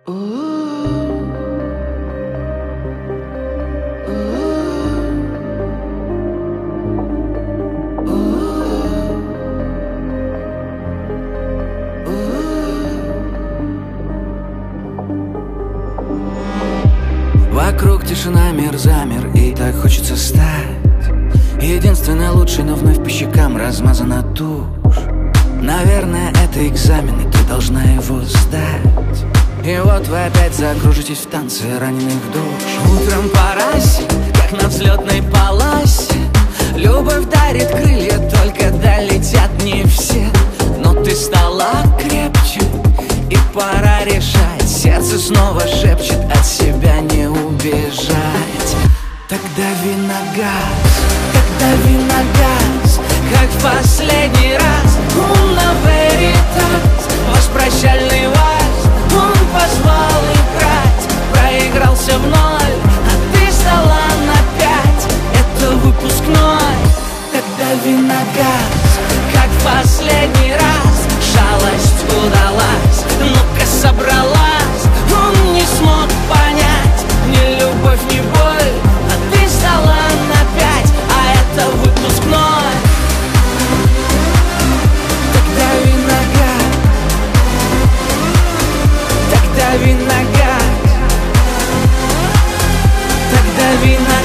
Вокруг тишина, мир замер, и так хочется стать единственной лучшей, но вновь по щекам размазана тушь. Наверное, это экзамен, и ты должна его сдать. И вот вы опять закружитесь в танце раненых душ. Утром по расе, как на взлетной полосе, любовь дарит крылья, только долетят не все. Но ты стала крепче, и пора решать. Сердце снова шепчет, от себя не убежать. Так дави на газ, как в последний раз. Луна веритас, ваш прощальный вальс. Он позвал играть, проигрался в ноль, а ты сдала на 5. Это выпускной. Так дави на газ, как в последний раз. Жалость удалась, ну-ка собралась. Он не смог понять ни любовь, ни боль, а ты сдала на 5, а это выпускной. Так дави на газ, так дави на газ, так дави на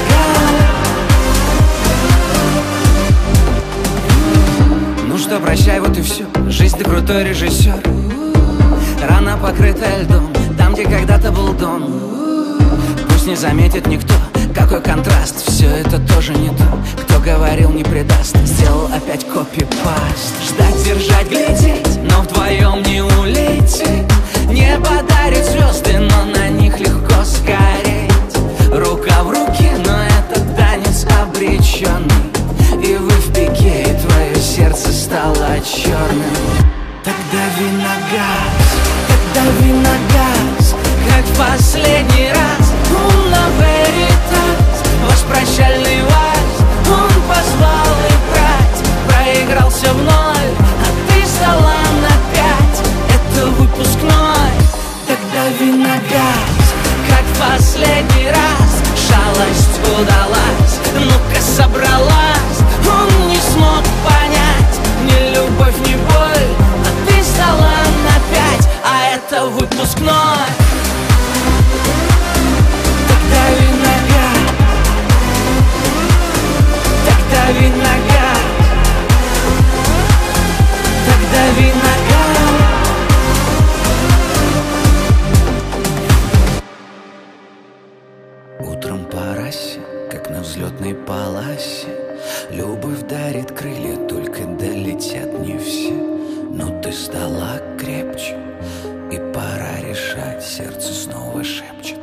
газ. Ну что, прощай, вот и все. Жизнь, ты крутой режиссер. Рана покрытая льдом, там, где когда-то был дом. Пусть не заметит никто, какой контраст. Все это тоже не то, кто говорил не предаст. Сделал опять копипаст. Ждать, держать, глядеть, но вдвоем не улететь. Небо дарит звезды, но на них легко сгореть. Рука в руке, но этот танец обреченный. И вы в пике, и твое сердце стало черным. Так дави на газ, так дави на газ, как в последний раз. Луна веритас, ваш прощальный вальс. Он позвал играть, проигрался в ноль, а ты сдала на 5. Это выпускной. Так дави на газ, как в последний раз. Жалость удалась, ну-ка собралась. Он не смог понять ни любовь, ни боль, а ты сдала на 5, а это выпускной. Так дави на газ, так дави на газ, так дави на газ. Утром по расе, как на взлетной полосе, любовь дарит крылья, только долетят не все. Но ты стала крепче, и пора решать. Сердце снова шепчет,